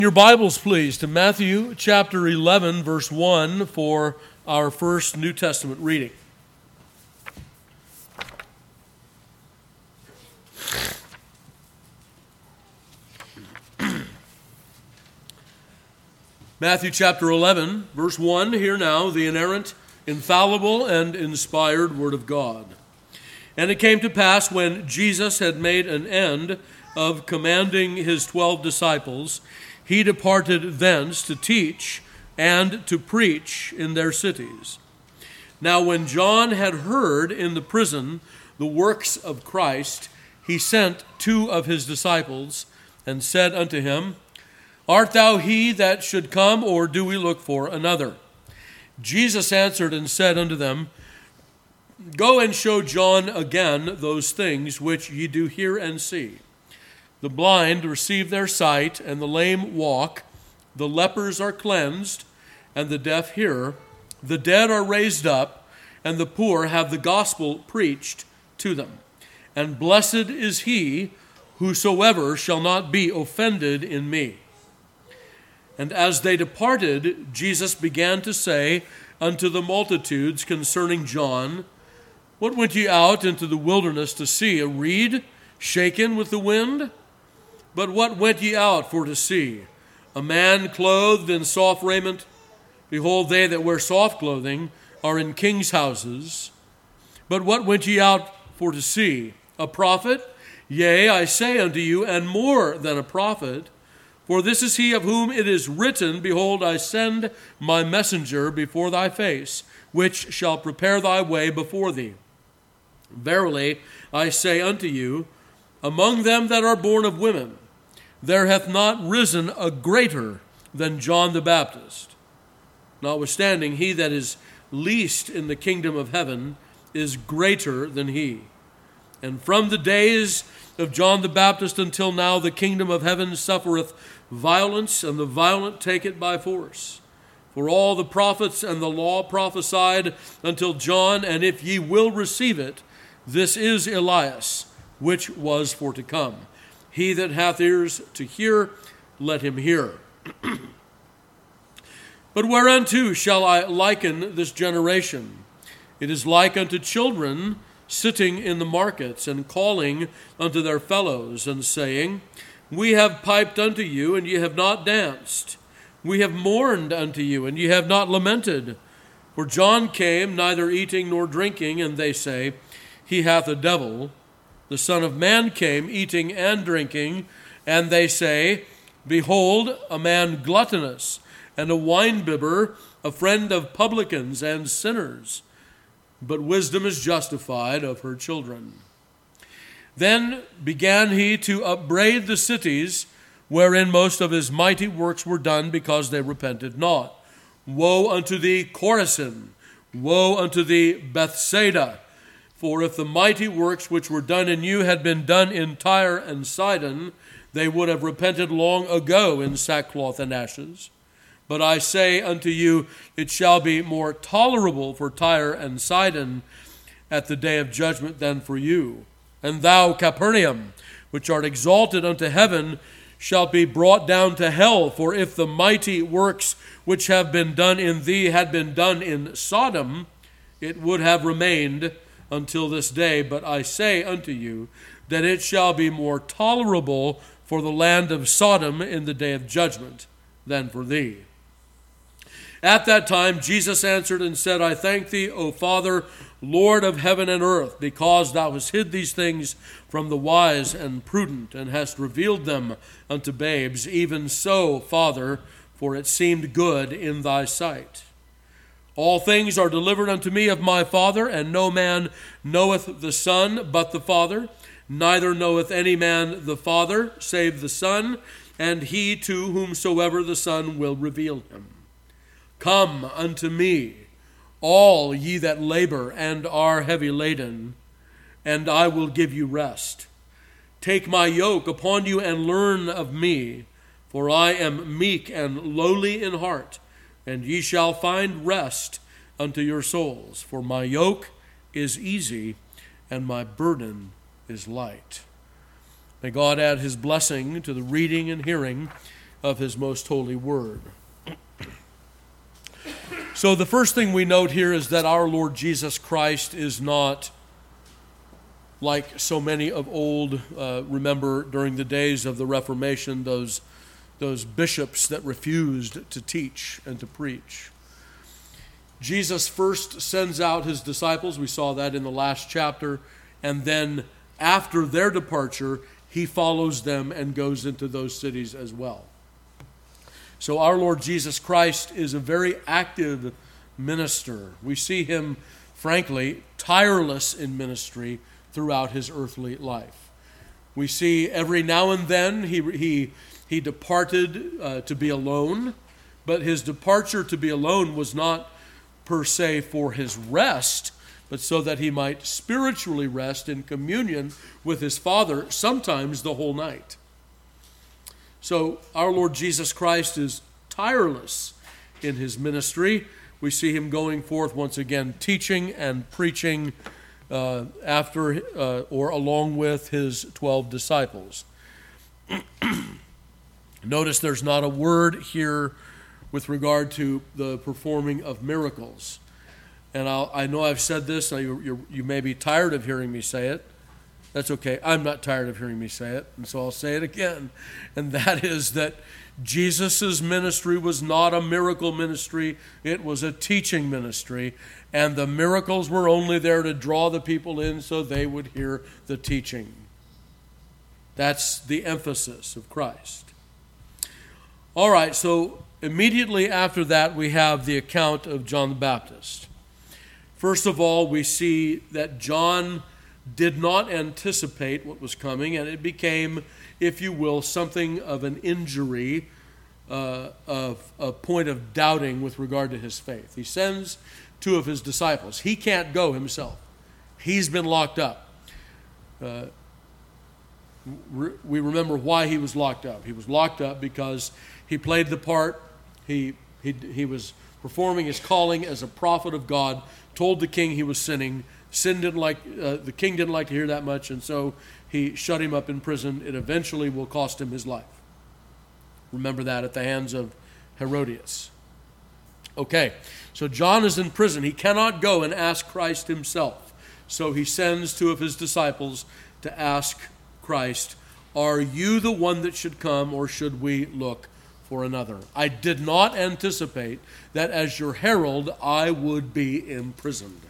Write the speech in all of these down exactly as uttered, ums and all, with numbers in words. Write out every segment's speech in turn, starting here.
Your Bibles, please, to Matthew chapter eleven, verse one for our first New Testament reading. Matthew chapter eleven, verse one, hear now the inerrant, infallible, and inspired Word of God. And it came to pass when Jesus had made an end of commanding his twelve disciples, he departed thence to teach and to preach in their cities. Now when John had heard in the prison the works of Christ, he sent two of his disciples and said unto him, Art thou he that should come, or do we look for another? Jesus answered and said unto them, Go and show John again those things which ye do hear and see. The blind receive their sight, and the lame walk. The lepers are cleansed, and the deaf hear. The dead are raised up, and the poor have the gospel preached to them. And blessed is he whosoever shall not be offended in me. And as they departed, Jesus began to say unto the multitudes concerning John, What went ye out into the wilderness to see? A reed shaken with the wind? But what went ye out for to see? A man clothed in soft raiment? Behold, they that wear soft clothing are in kings' houses. But what went ye out for to see? A prophet? Yea, I say unto you, and more than a prophet. For this is he of whom it is written, Behold, I send my messenger before thy face, which shall prepare thy way before thee. Verily, I say unto you, among them that are born of women, there hath not risen a greater than John the Baptist. Notwithstanding, he that is least in the kingdom of heaven is greater than he. And from the days of John the Baptist until now, the kingdom of heaven suffereth violence, and the violent take it by force. For all the prophets and the law prophesied until John, and if ye will receive it, this is Elias, which was for to come. He that hath ears to hear, let him hear. But whereunto shall I liken this generation? It is like unto children sitting in the markets, and calling unto their fellows, and saying, We have piped unto you, and ye have not danced. We have mourned unto you, and ye have not lamented. For John came neither eating nor drinking, and they say, He hath a devil. The Son of Man came eating and drinking, and they say, Behold, a man gluttonous, and a winebibber, a friend of publicans and sinners. But wisdom is justified of her children. Then began he to upbraid the cities wherein most of his mighty works were done, because they repented not. Woe unto thee, Chorazin! Woe unto thee, Bethsaida! For if the mighty works which were done in you had been done in Tyre and Sidon, they would have repented long ago in sackcloth and ashes. But I say unto you, it shall be more tolerable for Tyre and Sidon at the day of judgment than for you. And thou, Capernaum, which art exalted unto heaven, shalt be brought down to hell. For if the mighty works which have been done in thee had been done in Sodom, it would have remained until this day. But I say unto you, that it shall be more tolerable for the land of Sodom in the day of judgment than for thee. At that time Jesus answered and said, I thank thee, O Father, Lord of heaven and earth, because thou hast hid these things from the wise and prudent, and hast revealed them unto babes. Even so, Father, for it seemed good in thy sight. All things are delivered unto me of my Father, and no man knoweth the Son but the Father, neither knoweth any man the Father save the Son, and he to whomsoever the Son will reveal him. Come unto me, all ye that labor and are heavy laden, and I will give you rest. Take my yoke upon you and learn of me, for I am meek and lowly in heart, and ye shall find rest unto your souls. For my yoke is easy, and my burden is light. May God add his blessing to the reading and hearing of his most holy word. So the first thing we note here is that our Lord Jesus Christ is not like so many of old. Uh, remember during the days of the Reformation, those, those bishops that refused to teach and to preach. Jesus first sends out his disciples. We saw that in the last chapter. And then after their departure, he follows them and goes into those cities as well. So our Lord Jesus Christ is a very active minister. We see him, frankly, tireless in ministry throughout his earthly life. We see every now and then he he he departed uh, to be alone, but his departure to be alone was not per se for his rest, but so that he might spiritually rest in communion with his Father, sometimes the whole night. So our Lord Jesus Christ is tireless in his ministry. We see him going forth once again, teaching and preaching uh, after uh, or along with his twelve disciples. Notice there's not a word here with regard to the performing of miracles. And I'll, I know I've said this, and you, you, you may be tired of hearing me say it. That's okay. I'm not tired of hearing me say it, and so I'll say it again. And that is that Jesus' ministry was not a miracle ministry. It was a teaching ministry. And the miracles were only there to draw the people in so they would hear the teaching. That's the emphasis of Christ. All right, so immediately after that, we have the account of John the Baptist. First of all, we see that John did not anticipate what was coming, and it became, if you will, something of an injury, uh, of a point of doubting with regard to his faith. He sends two of his disciples. He can't go himself. He's been locked up. Uh, re- we remember why he was locked up. He was locked up because he played the part. He he he was performing his calling as a prophet of God. Told the king he was sinning. Sin didn't like uh, the king didn't like to hear that much, and so he shut him up in prison. It eventually will cost him his life. Remember that at the hands of Herodias. Okay, so John is in prison. He cannot go and ask Christ himself. So he sends two of his disciples to ask Christ, "Are you the one that should come, or should we look for another?" I did not anticipate that as your herald I would be imprisoned.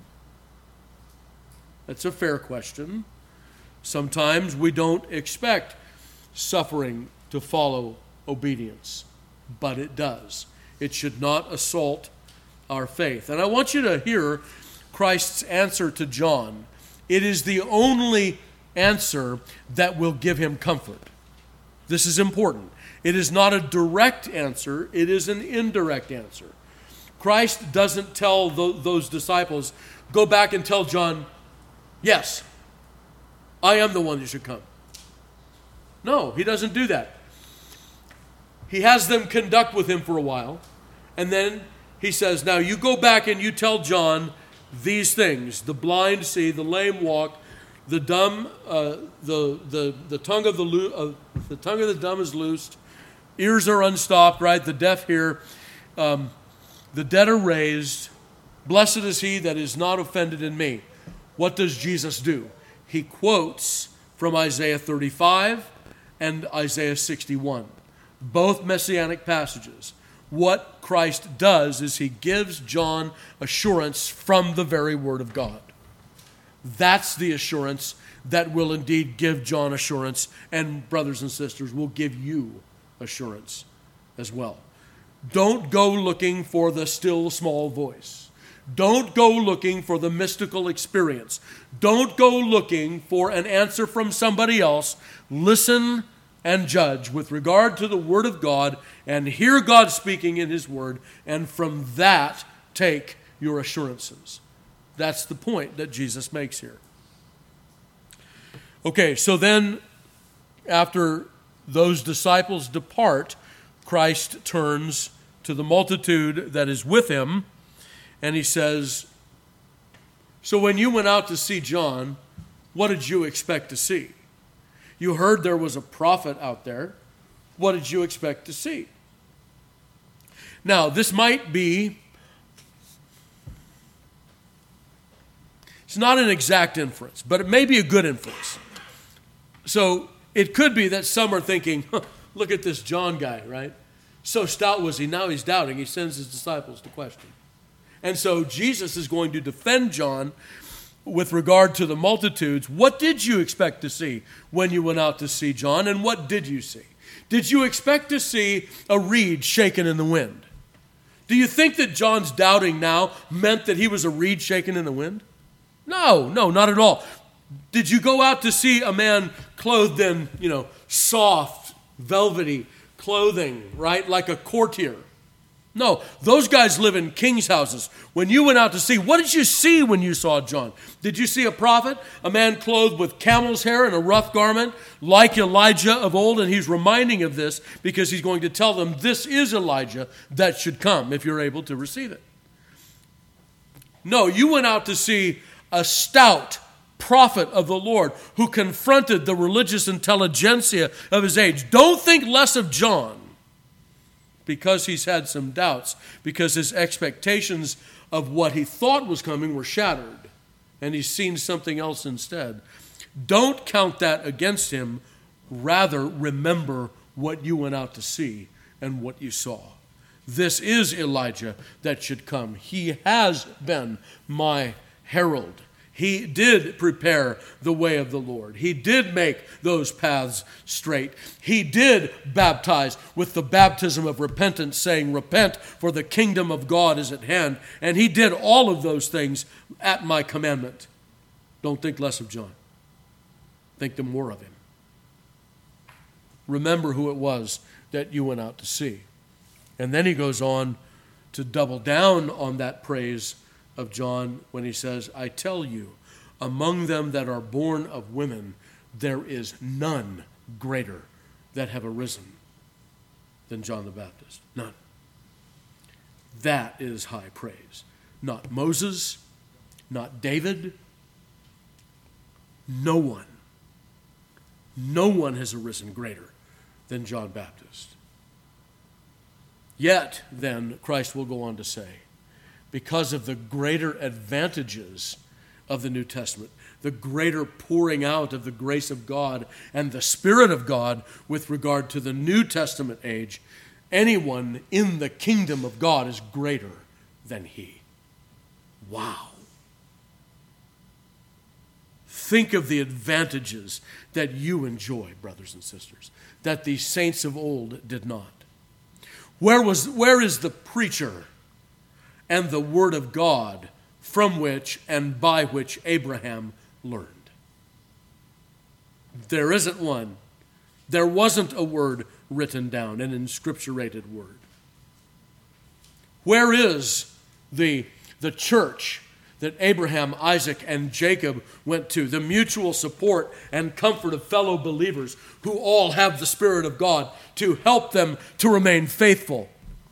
That's a fair question. Sometimes we don't expect suffering to follow obedience, but it does. It should not assault our faith. And I want you to hear Christ's answer to John. It is the only answer that will give him comfort. This is important. It is not a direct answer, it is an indirect answer. Christ doesn't tell those disciples, "Go back and tell John, yes, I am the one that should come." No, he doesn't do that. He has them conduct with him for a while, and then he says, "Now you go back and you tell John these things: the blind see, the lame walk, the dumb, uh, the the the tongue of the lo- uh, the tongue of the dumb is loosed, ears are unstopped, right? The deaf hear, um, the dead are raised. Blessed is he that is not offended in me." What does Jesus do? He quotes from Isaiah thirty-five and Isaiah sixty-one, both messianic passages. What Christ does is he gives John assurance from the very word of God. That's the assurance that will indeed give John assurance, and brothers and sisters, will give you assurance as well. Don't go looking for the still small voice. Don't go looking for the mystical experience. Don't go looking for an answer from somebody else. Listen and judge with regard to the Word of God, and hear God speaking in His Word, and from that take your assurances. That's the point that Jesus makes here. Okay, so then after those disciples depart, Christ turns to the multitude that is with him, and he says, "So when you went out to see John, what did you expect to see? You heard there was a prophet out there. What did you expect to see? Now, this might be, it's not an exact inference, but it may be a good inference. So it could be that some are thinking, huh, look at this John guy, right? So stout was he, now he's doubting. He sends his disciples to question. And so Jesus is going to defend John with regard to the multitudes. What did you expect to see when you went out to see John, and what did you see? Did you expect to see a reed shaken in the wind? Do you think that John's doubting now meant that he was a reed shaken in the wind? No, no, not at all. Did you go out to see a man clothed in, you know, soft, velvety clothing, right, like a courtier? No, those guys live in king's houses. When you went out to see, what did you see when you saw John? Did you see a prophet, a man clothed with camel's hair and a rough garment, like Elijah of old? And he's reminding of this because he's going to tell them this is Elijah that should come if you're able to receive it. No, you went out to see a stout prophet of the Lord who confronted the religious intelligentsia of his age. Don't think less of John because he's had some doubts, because his expectations of what he thought was coming were shattered, and he's seen something else instead. Don't count that against him. Rather, remember what you went out to see and what you saw. This is Elijah that should come. He has been my herald. He did prepare the way of the Lord. He did make those paths straight. He did baptize with the baptism of repentance, saying, repent, for the kingdom of God is at hand. And he did all of those things at my commandment. Don't think less of John. Think the more of him. Remember who it was that you went out to see. And then he goes on to double down on that praise of John when he says, I tell you, among them that are born of women, there is none greater that have arisen than John the Baptist. None. That is high praise. Not Moses, not David. No one. No one has arisen greater than John Baptist. Yet, then, Christ will go on to say, because of the greater advantages of the New Testament, the greater pouring out of the grace of God and the Spirit of God with regard to the New Testament age, anyone in the kingdom of God is greater than he. Wow. Think of the advantages that you enjoy, brothers and sisters, that the saints of old did not. Where was, where is the preacher and the word of God from which and by which Abraham learned? There isn't one. There wasn't a word written down, an inscripturated word. Where is the, the church that Abraham, Isaac, and Jacob went to? The mutual support and comfort of fellow believers who all have the Spirit of God to help them to remain faithful.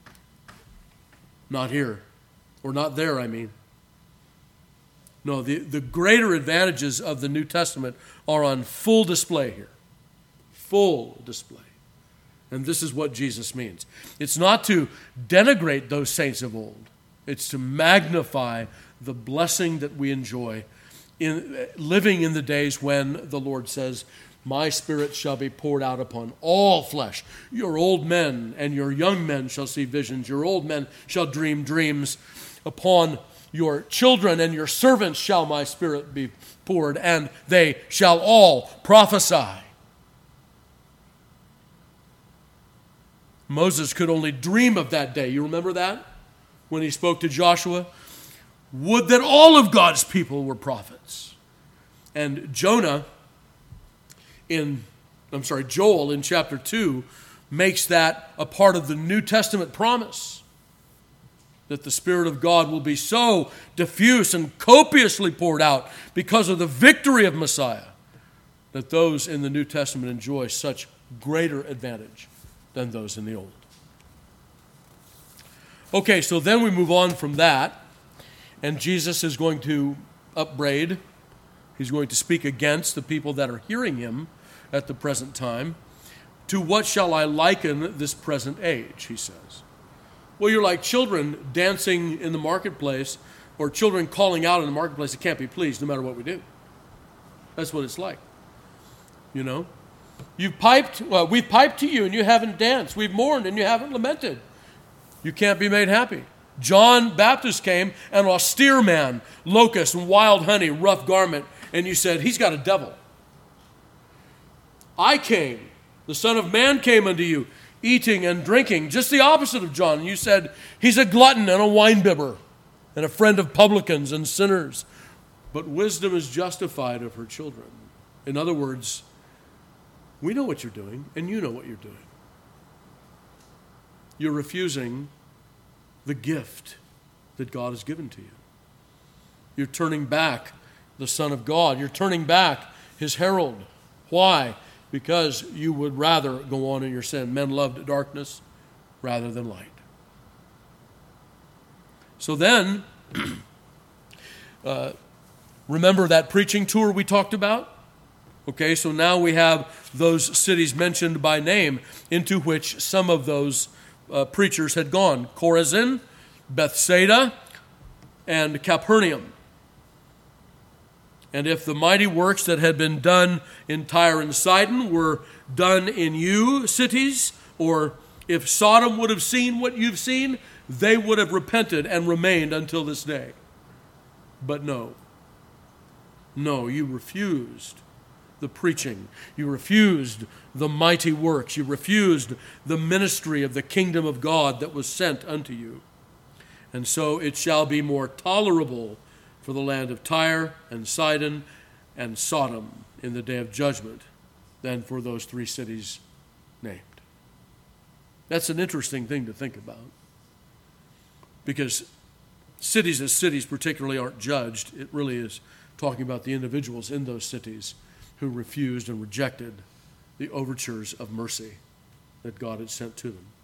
Not here. Or not there, I mean. No, the, the greater advantages of the New Testament are on full display here. Full display. And this is what Jesus means. It's not to denigrate those saints of old. It's to magnify the blessing that we enjoy in living in the days when the Lord says, my Spirit shall be poured out upon all flesh. Your old men and your young men shall see visions. Your old men shall dream dreams. Upon your children and your servants shall my Spirit be poured, and they shall all prophesy. Moses could only dream of that day. You remember that? When he spoke to Joshua? Would that all of God's people were prophets. And Jonah in, I'm sorry, Joel in chapter two makes that a part of the New Testament promise. That the Spirit of God will be so diffuse and copiously poured out because of the victory of Messiah that those in the New Testament enjoy such greater advantage than those in the Old. Okay, so then we move on from that, and Jesus is going to upbraid. He's going to speak against the people that are hearing him at the present time To what shall I liken this present age, he says. Well, you're like children dancing in the marketplace, or children calling out in the marketplace that can't be pleased no matter what we do. That's what it's like. You know? You've piped, well, we've piped to you and you haven't danced. We've mourned and you haven't lamented. You can't be made happy. John Baptist came, an austere man, locust and wild honey, rough garment, and you said, he's got a devil. I came, the Son of Man came unto you, eating and drinking, just the opposite of John. And you said, he's a glutton and a winebibber and a friend of publicans and sinners. But wisdom is justified of her children. In other words, we know what you're doing, and you know what you're doing. You're refusing the gift that God has given to you. You're turning back the Son of God. You're turning back his herald. Why? Because you would rather go on in your sin. Men loved darkness rather than light. So then, uh, remember that preaching tour we talked about? Okay, so now we have those cities mentioned by name into which some of those uh, preachers had gone. Chorazin, Bethsaida, and Capernaum. And if the mighty works that had been done in Tyre and Sidon were done in you cities, or if Sodom would have seen what you've seen, they would have repented and remained until this day. But no. No, you refused the preaching. You refused the mighty works. You refused the ministry of the kingdom of God that was sent unto you. And so it shall be more tolerable for the land of Tyre and Sidon and Sodom in the day of judgment than for those three cities named. That's an interesting thing to think about. Because cities as cities particularly aren't judged. It really is talking about the individuals in those cities who refused and rejected the overtures of mercy that God had sent to them.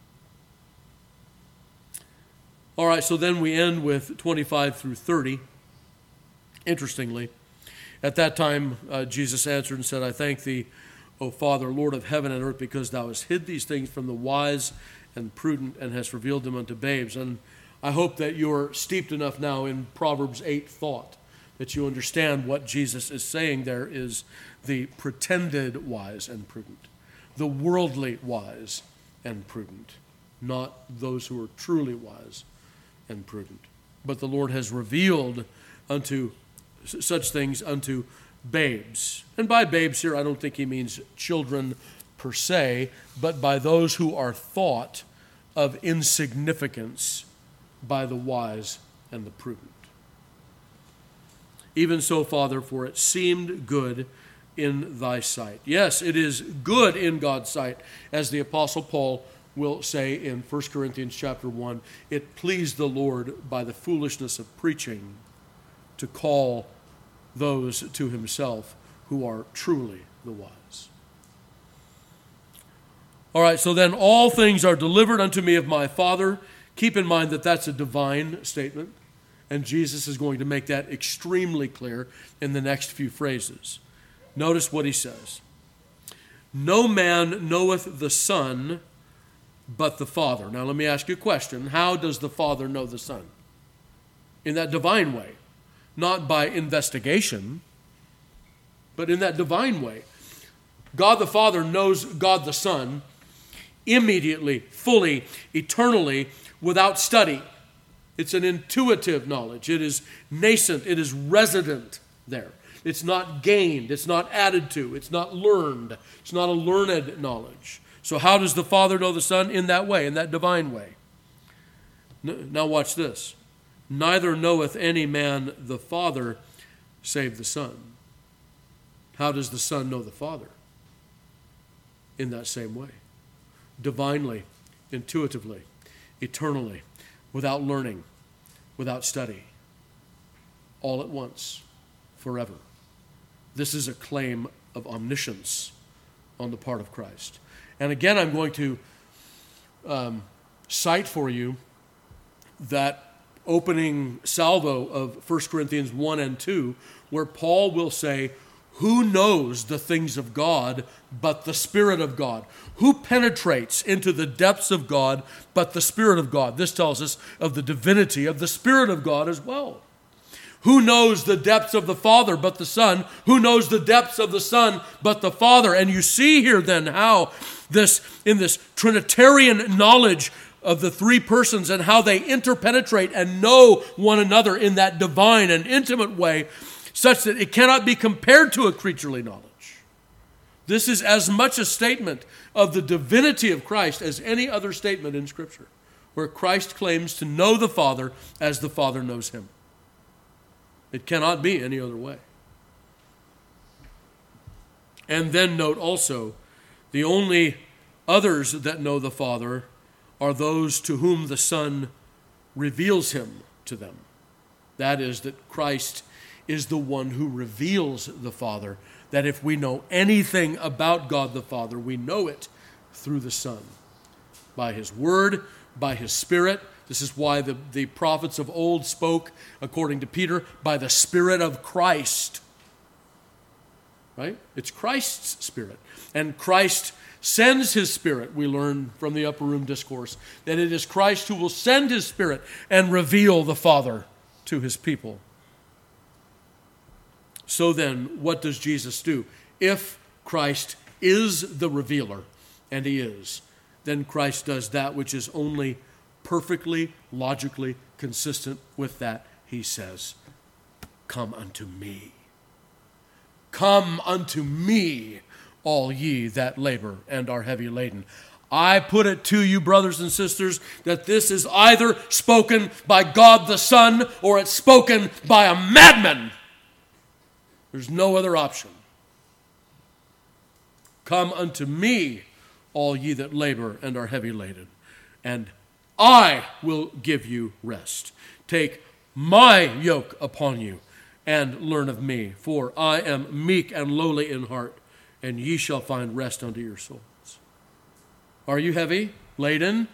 All right, so then we end with twenty-five through thirty. Interestingly, at that time, uh, Jesus answered and said, I thank thee, O Father, Lord of heaven and earth, because thou hast hid these things from the wise and prudent and hast revealed them unto babes. And I hope that you're steeped enough now in Proverbs eight thought that you understand what Jesus is saying there is the pretended wise and prudent, the worldly wise and prudent, not those who are truly wise and prudent. But the Lord has revealed unto such things unto babes. And by babes here, I don't think he means children per se, but by those who are thought of insignificance by the wise and the prudent. Even so, Father, for it seemed good in thy sight. Yes, it is good in God's sight, as the Apostle Paul will say in First Corinthians chapter one, it pleased the Lord by the foolishness of preaching to call those to himself who are truly the wise. All right, so then all things are delivered unto me of my Father. Keep in mind that that's a divine statement, and Jesus is going to make that extremely clear in the next few phrases. Notice what he says. No man knoweth the Son but the Father. Now let me ask you a question. How does the Father know the Son? In that divine way. Not by investigation, but in that divine way. God the Father knows God the Son immediately, fully, eternally, without study. It's an intuitive knowledge. It is nascent. It is resident there. It's not gained. It's not added to. It's not learned. It's not a learned knowledge. So how does the Father know the Son? In that way, in that divine way. Now watch this. Neither knoweth any man the Father save the Son. How does the Son know the Father? In that same way. Divinely, intuitively, eternally, without learning, without study, all at once, forever. This is a claim of omniscience on the part of Christ. And again, I'm going to um, cite for you that opening salvo of First Corinthians one and two, where Paul will say, Who knows the things of God but the Spirit of God? Who penetrates into the depths of God but the Spirit of God? This tells us of the divinity of the Spirit of God as well. Who knows the depths of the Father but the Son? Who knows the depths of the Son but the Father? And you see here then how this, in this Trinitarian knowledge of the three persons and how they interpenetrate and know one another in that divine and intimate way, such that it cannot be compared to a creaturely knowledge. This is as much a statement of the divinity of Christ as any other statement in Scripture, where Christ claims to know the Father as the Father knows him. It cannot be any other way. And then note also, the only others that know the Father are those to whom the Son reveals him to them. That is, that Christ is the one who reveals the Father, that if we know anything about God the Father, we know it through the Son, by his word, by his Spirit. This is why the, the prophets of old spoke, according to Peter, by the Spirit of Christ. Right? It's Christ's Spirit. And Christ sends his Spirit. We learn from the Upper Room Discourse that it is Christ who will send his Spirit and reveal the Father to his people. So then, what does Jesus do? If Christ is the revealer, and he is, then Christ does that which is only perfectly, logically consistent with that. He says, "Come unto me. Come unto me, all ye that labor and are heavy laden." I put it to you, brothers and sisters, that this is either spoken by God the Son or it's spoken by a madman. There's no other option. Come unto me, all ye that labor and are heavy laden, and I will give you rest. Take my yoke upon you and learn of me, for I am meek and lowly in heart, and ye shall find rest unto your souls. Are you heavy laden?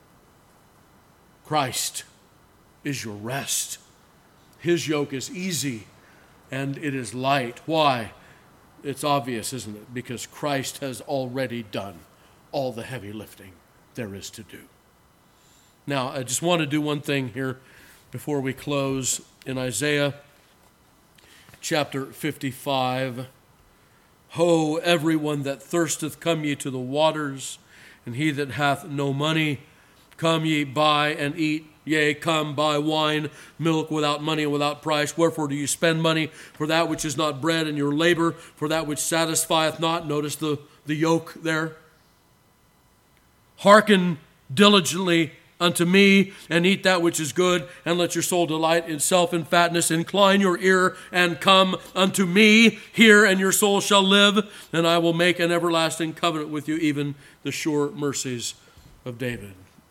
Christ is your rest. His yoke is easy and it is light. Why? It's obvious, isn't it? Because Christ has already done all the heavy lifting there is to do. Now, I just want to do one thing here before we close. In Isaiah chapter fifty-five, "Ho, everyone that thirsteth, come ye to the waters, and he that hath no money, come ye buy and eat. Yea, come buy wine, milk without money and without price. Wherefore do you spend money for that which is not bread, and your labor for that which satisfieth not?" Notice the, the yoke there. "Hearken diligently unto me, and eat that which is good, and let your soul delight in self and fatness. Incline your ear, and come unto me. Hear, and your soul shall live. And I will make an everlasting covenant with you, even the sure mercies of David."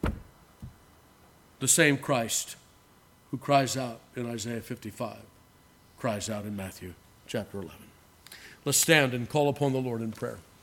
The same Christ who cries out in Isaiah fifty-five cries out in Matthew chapter eleven. Let's stand and call upon the Lord in prayer.